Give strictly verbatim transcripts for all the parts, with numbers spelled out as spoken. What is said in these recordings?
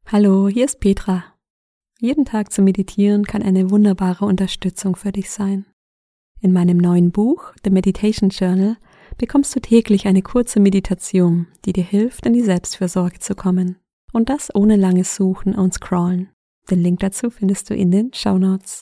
Hallo, hier ist Petra. Jeden Tag zu meditieren kann eine wunderbare Unterstützung für dich sein. In meinem neuen Buch, The Meditation Journal, bekommst du täglich eine kurze Meditation, die dir hilft, in die Selbstfürsorge zu kommen. Und das ohne langes Suchen und Scrollen. Den Link dazu findest du in den Shownotes.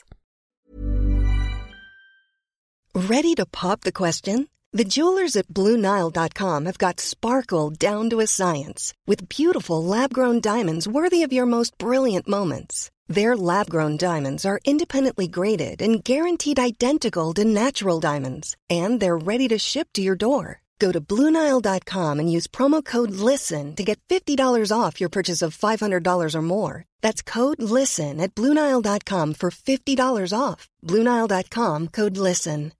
Ready to pop the question? The jewelers at Blue Nile dot com have got sparkle down to a science with beautiful lab-grown diamonds worthy of your most brilliant moments. Their lab-grown diamonds are independently graded and guaranteed identical to natural diamonds, and they're ready to ship to your door. Go to Blue Nile dot com and use promo code LISTEN to get fifty dollars off your purchase of five hundred dollars or more. That's code LISTEN at Blue Nile dot com for fifty dollars off. Blue Nile dot com, code LISTEN.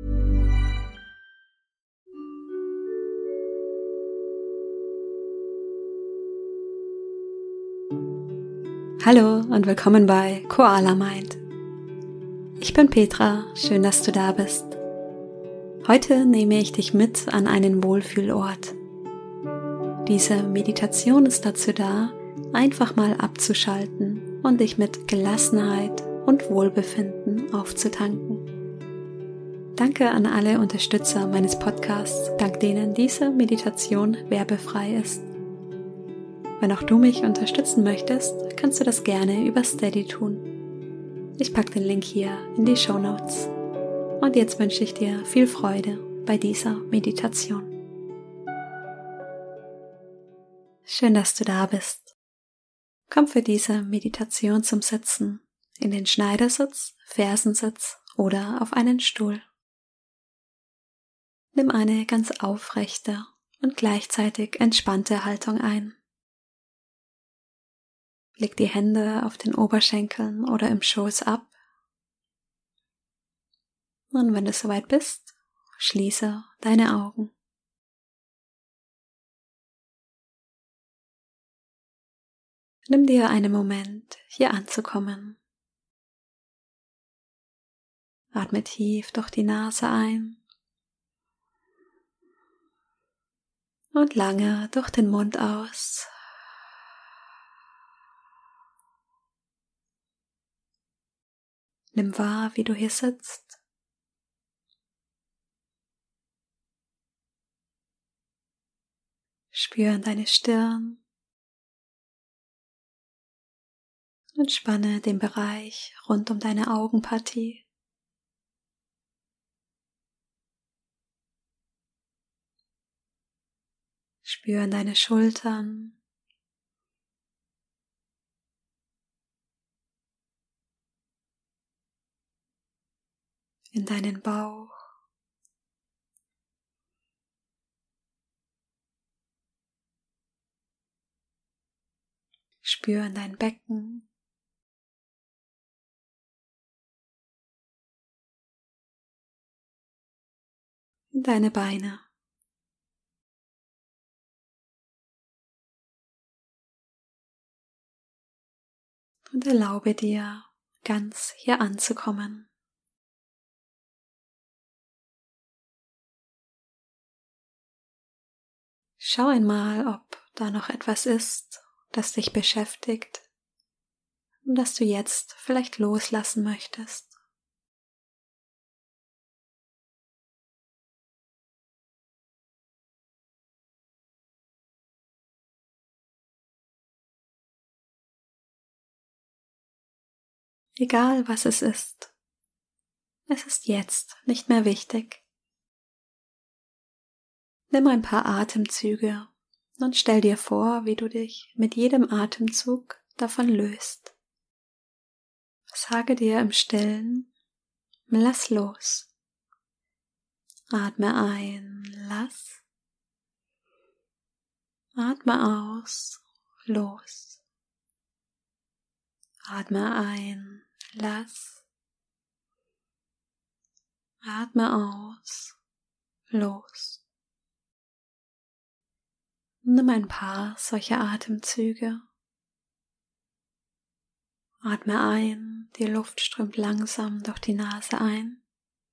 Hallo und willkommen bei Koala Mind. Ich bin Petra, schön, dass du da bist. Heute nehme ich dich mit an einen Wohlfühlort. Diese Meditation ist dazu da, einfach mal abzuschalten und dich mit Gelassenheit und Wohlbefinden aufzutanken. Danke an alle Unterstützer meines Podcasts, dank denen diese Meditation werbefrei ist. Wenn auch du mich unterstützen möchtest, kannst du das gerne über Steady tun. Ich packe den Link hier in die Shownotes. Und jetzt wünsche ich dir viel Freude bei dieser Meditation. Schön, dass du da bist. Komm für diese Meditation zum Sitzen in den Schneidersitz, Fersensitz oder auf einen Stuhl. Nimm eine ganz aufrechte und gleichzeitig entspannte Haltung ein. Leg die Hände auf den Oberschenkeln oder im Schoß ab. Und wenn du soweit bist, schließe deine Augen. Nimm dir einen Moment, hier anzukommen. Atme tief durch die Nase ein und lange durch den Mund aus. Nimm wahr, wie du hier sitzt. Spüre in deine Stirn und spanne den Bereich rund um deine Augenpartie. Spüre in deine Schultern. In deinen Bauch. Spür in dein Becken. In deine Beine. Und erlaube dir, ganz hier anzukommen. Schau einmal, ob da noch etwas ist, das dich beschäftigt und das du jetzt vielleicht loslassen möchtest. Egal was es ist, es ist jetzt nicht mehr wichtig. Nimm ein paar Atemzüge und stell dir vor, wie du dich mit jedem Atemzug davon löst. Sage dir im Stillen, lass los. Atme ein, lass. Atme aus, los. Atme ein, lass. Atme aus, los. Nimm ein paar solcher Atemzüge. Atme ein, die Luft strömt langsam durch die Nase ein.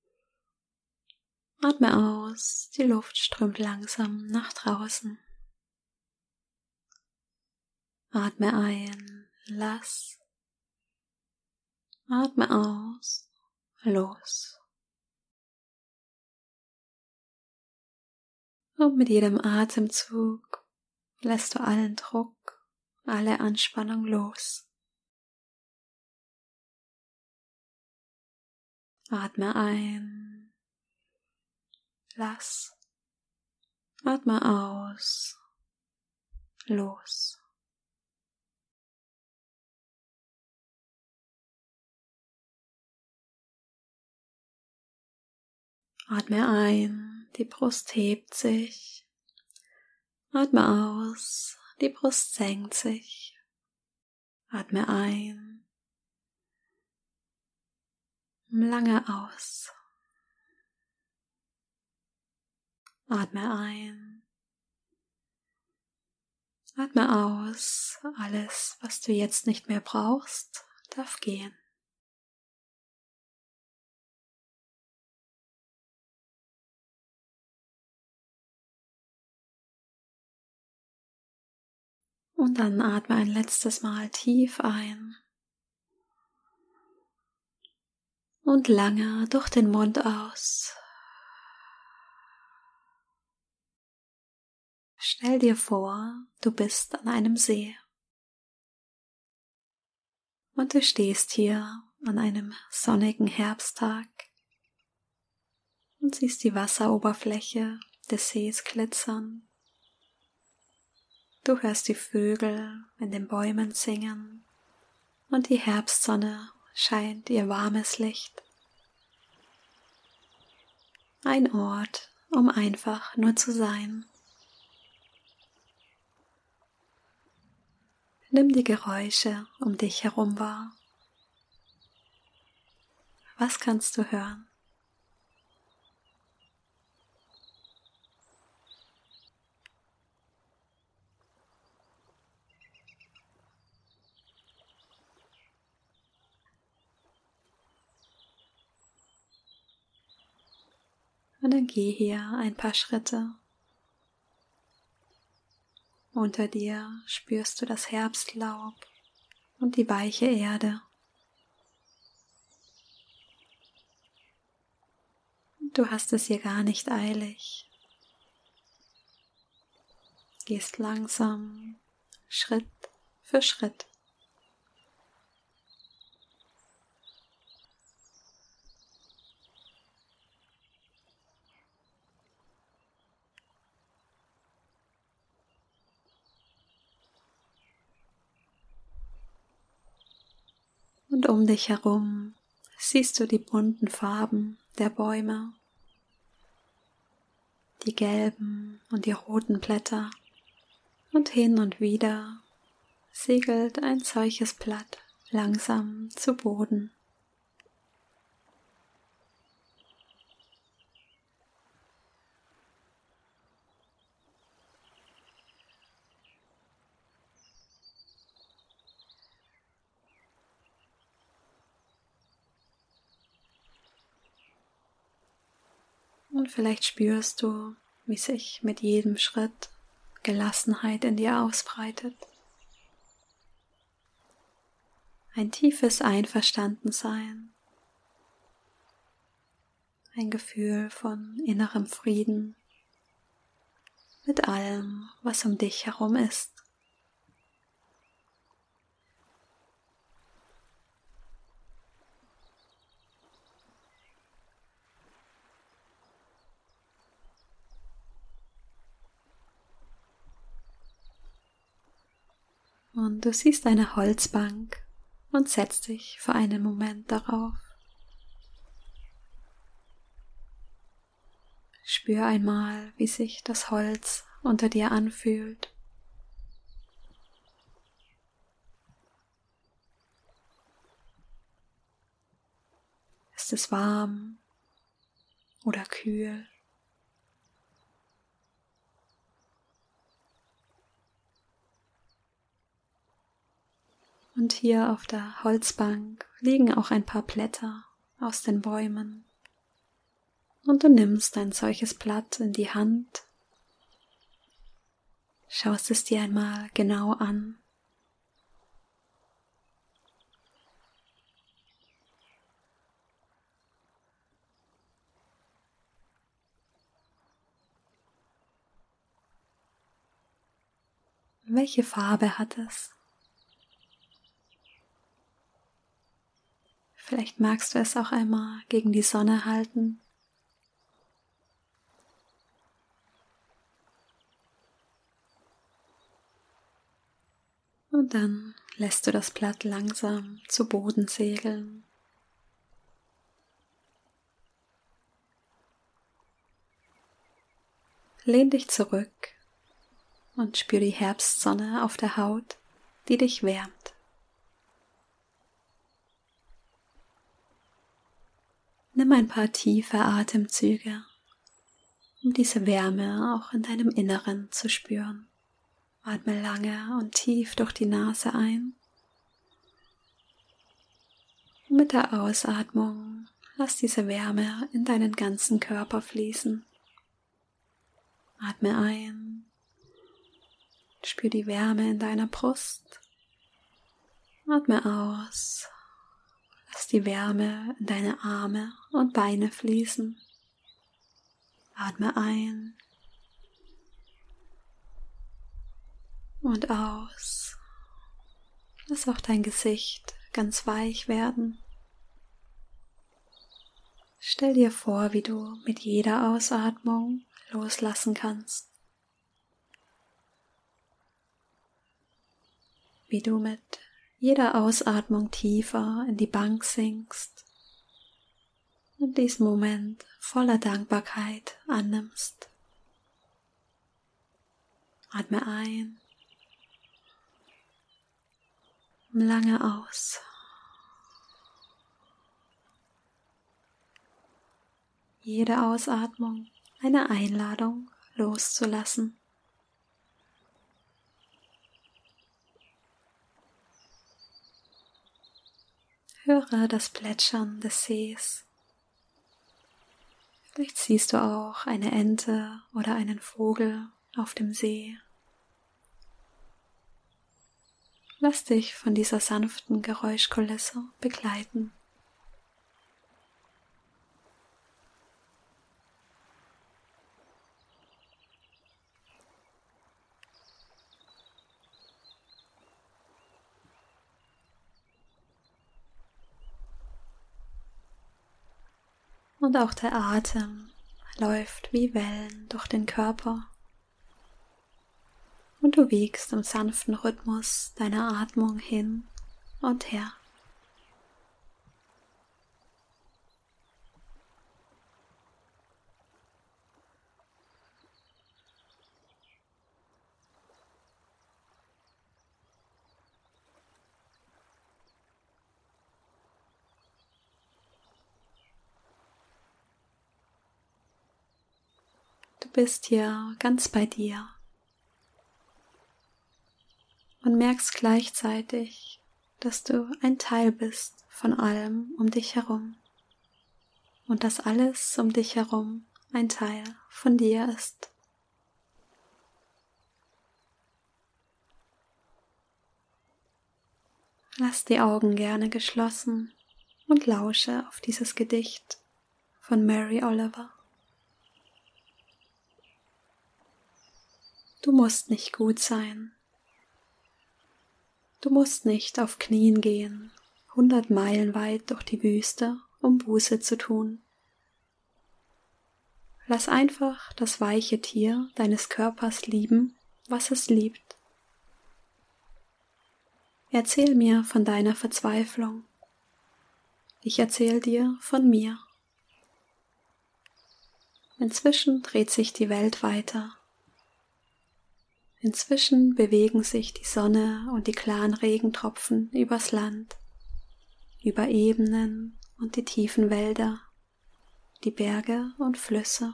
Atme aus, die Luft strömt langsam nach draußen. Atme ein, lass. Atme aus, los. Und mit jedem Atemzug lässt du allen Druck, alle Anspannung los. Atme ein, lass. Atme aus, los. Atme ein, die Brust hebt sich. Atme aus, die Brust senkt sich. Atme ein, lange aus. Atme ein. Atme aus, alles, was du jetzt nicht mehr brauchst, darf gehen. Und dann atme ein letztes Mal tief ein und lange durch den Mund aus. Stell dir vor, du bist an einem See und du stehst hier an einem sonnigen Herbsttag und siehst die Wasseroberfläche des Sees glitzern. Du hörst die Vögel in den Bäumen singen und die Herbstsonne scheint ihr warmes Licht. Ein Ort, um einfach nur zu sein. Nimm die Geräusche um dich herum wahr. Was kannst du hören? Und dann geh hier ein paar Schritte. Unter dir spürst du das Herbstlaub und die weiche Erde. Du hast es hier gar nicht eilig. Gehst langsam, Schritt für Schritt. Und um dich herum siehst du die bunten Farben der Bäume, die gelben und die roten Blätter, und hin und wieder segelt ein solches Blatt langsam zu Boden. Und vielleicht spürst du, wie sich mit jedem Schritt Gelassenheit in dir ausbreitet. Ein tiefes Einverstandensein, ein Gefühl von innerem Frieden mit allem, was um dich herum ist. Und du siehst eine Holzbank und setzt dich für einen Moment darauf. Spür einmal, wie sich das Holz unter dir anfühlt. Ist es warm oder kühl? Und hier auf der Holzbank liegen auch ein paar Blätter aus den Bäumen. Und du nimmst ein solches Blatt in die Hand, schaust es dir einmal genau an Welche Farbe hat es? Vielleicht magst du es auch einmal gegen die Sonne halten. Und dann lässt du das Blatt langsam zu Boden segeln. Lehn dich zurück und spür die Herbstsonne auf der Haut, die dich wärmt. Nimm ein paar tiefe Atemzüge, um diese Wärme auch in deinem Inneren zu spüren. Atme lange und tief durch die Nase ein. Und mit der Ausatmung lass diese Wärme in deinen ganzen Körper fließen. Atme ein, spür die Wärme in deiner Brust. Atme aus, lass die Wärme in deine Arme und Beine fließen. Atme ein und aus. Lass auch dein Gesicht ganz weich werden. Stell dir vor, wie du mit jeder Ausatmung loslassen kannst. Wie du mit jeder Ausatmung tiefer in die Bank sinkst und diesen Moment voller Dankbarkeit annimmst. Atme ein, lange aus. Jede Ausatmung eine Einladung loszulassen. Höre das Plätschern des Sees. Vielleicht siehst du auch eine Ente oder einen Vogel auf dem See. Lass dich von dieser sanften Geräuschkulisse begleiten. Und auch der Atem läuft wie Wellen durch den Körper. Und du wiegst im sanften Rhythmus deiner Atmung hin und her. Du bist hier ganz bei dir und merkst gleichzeitig, dass du ein Teil bist von allem um dich herum und dass alles um dich herum ein Teil von dir ist. Lass die Augen gerne geschlossen und lausche auf dieses Gedicht von Mary Oliver. Du musst nicht gut sein. Du musst nicht auf Knien gehen, hundert Meilen weit durch die Wüste, um Buße zu tun. Lass einfach das weiche Tier deines Körpers lieben, was es liebt. Erzähl mir von deiner Verzweiflung. Ich erzähl dir von mir. Inzwischen dreht sich die Welt weiter. Inzwischen bewegen sich die Sonne und die klaren Regentropfen übers Land, über Ebenen und die tiefen Wälder, die Berge und Flüsse.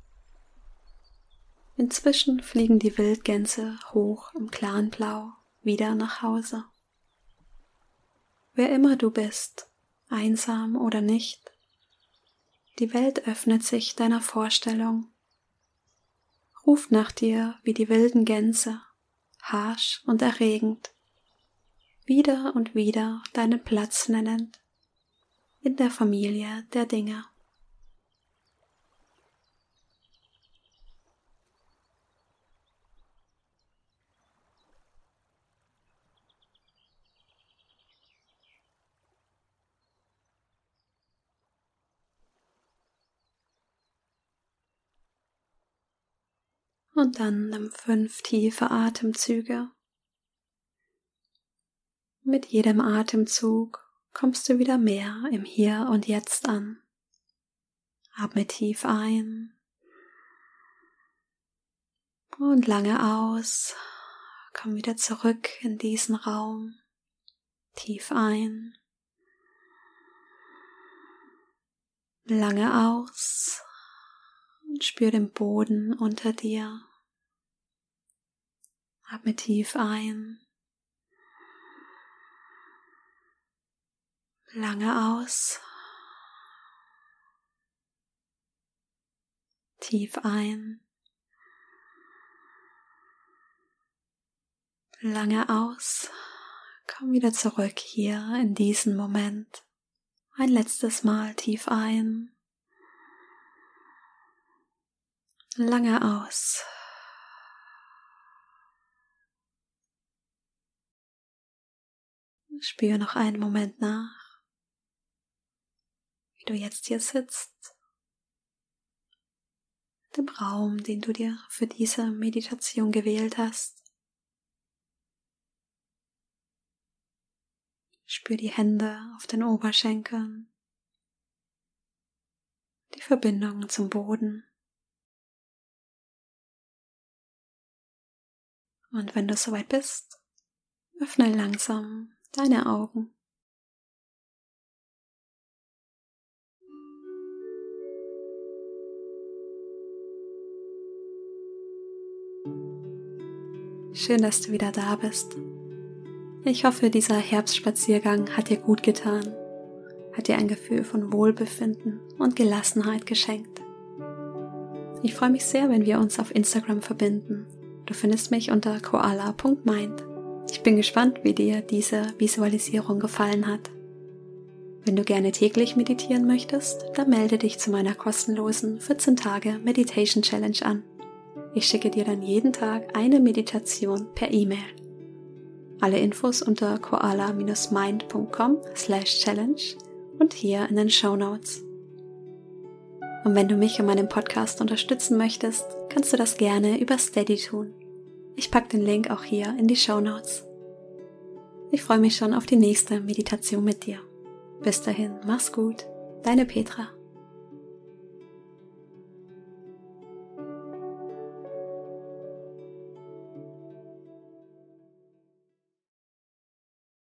Inzwischen fliegen die Wildgänse hoch im klaren Blau wieder nach Hause. Wer immer du bist, einsam oder nicht, die Welt öffnet sich deiner Vorstellung, ruft nach dir wie die wilden Gänse, harsch und erregend, wieder und wieder deinen Platz nennend in der Familie der Dinge. Und dann nimm fünf tiefe Atemzüge. Mit jedem Atemzug kommst du wieder mehr im Hier und Jetzt an. Atme tief ein und lange aus. Komm wieder zurück in diesen Raum. Tief ein. Lange aus und spür den Boden unter dir. Atme tief ein. Lange aus. Tief ein. Lange aus. Komm wieder zurück hier in diesen Moment. Ein letztes Mal tief ein. Lange aus. Spür noch einen Moment nach, wie du jetzt hier sitzt, im Raum, den du dir für diese Meditation gewählt hast. Spür die Hände auf den Oberschenkeln, die Verbindung zum Boden. Und wenn du soweit bist, öffne langsam deine Augen. Schön, dass du wieder da bist. Ich hoffe, dieser Herbstspaziergang hat dir gut getan, hat dir ein Gefühl von Wohlbefinden und Gelassenheit geschenkt. Ich freue mich sehr, wenn wir uns auf Instagram verbinden. Du findest mich unter koala punkt mind. Ich bin gespannt, wie dir diese Visualisierung gefallen hat. Wenn du gerne täglich meditieren möchtest, dann melde dich zu meiner kostenlosen vierzehn Tage Meditation Challenge an. Ich schicke dir dann jeden Tag eine Meditation per E-Mail. Alle Infos unter koala Bindestrich mind punkt com slash challenge und hier in den Shownotes. Und wenn du mich und meinen Podcast unterstützen möchtest, kannst du das gerne über Steady tun. Ich packe den Link auch hier in die Shownotes. Ich freue mich schon auf die nächste Meditation mit dir. Bis dahin, mach's gut, deine Petra.